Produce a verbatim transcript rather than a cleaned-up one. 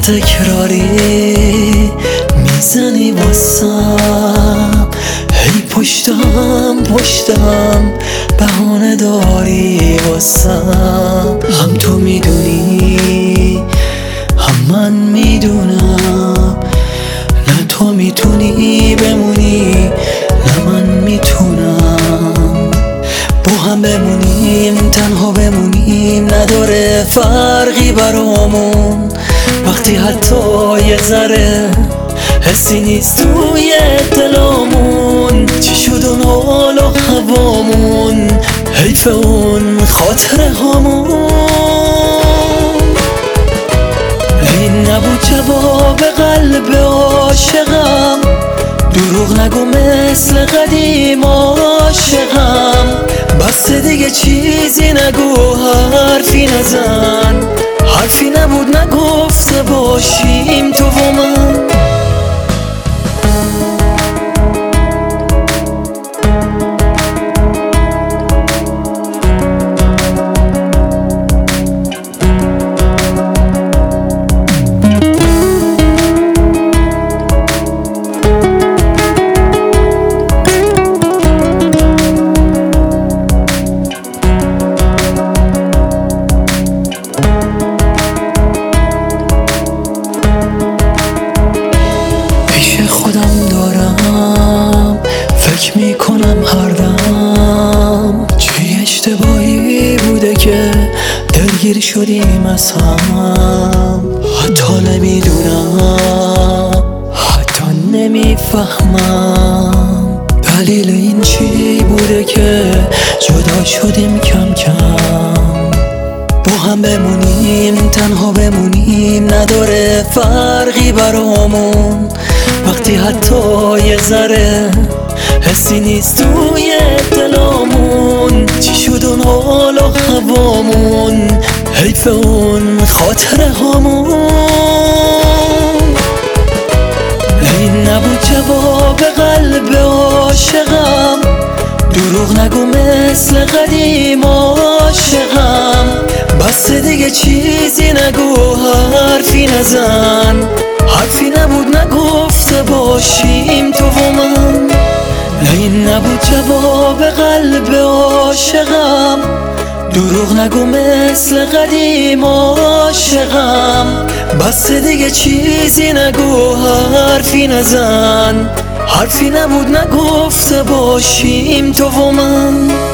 تکراری میزنی واسم، هی پشتم پشتم بهانه داری واسم. هم تو میدونی هم من میدونم، نه تو میتونی بمونی نه من میتونم. با هم بمونیم تنها بمونیم نداره فرقی برامون، وقتی حتی یه ذره حسی نیست توی دلامون. چی شد اون حال و هوامون، حیف اون خاطره هامون. این نبود جواب قلب عاشقم، دروغ نگو مثل قدیم عاشقم. بس دیگه چیزی نگو حرفی نزن، حرفی نبود نگفته باشیم تو و من. خودم دارم فکر میکنم هر دم، چی اشتباهی بوده که دلگیر شدیم از هم. حتی نمیدونم حتی نمیفهمم دلیل این چی بوده که جدا شدیم کم کم. با هم بمونیم تنها بمونیم نداره فرقی برامون، وقتی حتی یه ذره حسی نیست توی دلامون. چی شد اون حال و هوامون، حیف اون خاطره هامون. این نبود جواب قلب عاشقم، دروغ نگو مثل قدیم عاشقم. بس دیگه چیزی نگو حرفی نزن، حرفی نبود نگفته باشیم تو و من. این نبود جواب قلب عاشقم، دروغ نگو مثل قدیم عاشقم. بس دیگه چیزی نگو حرفی نزن، حرفی نبود نگفته باشیم تو و من.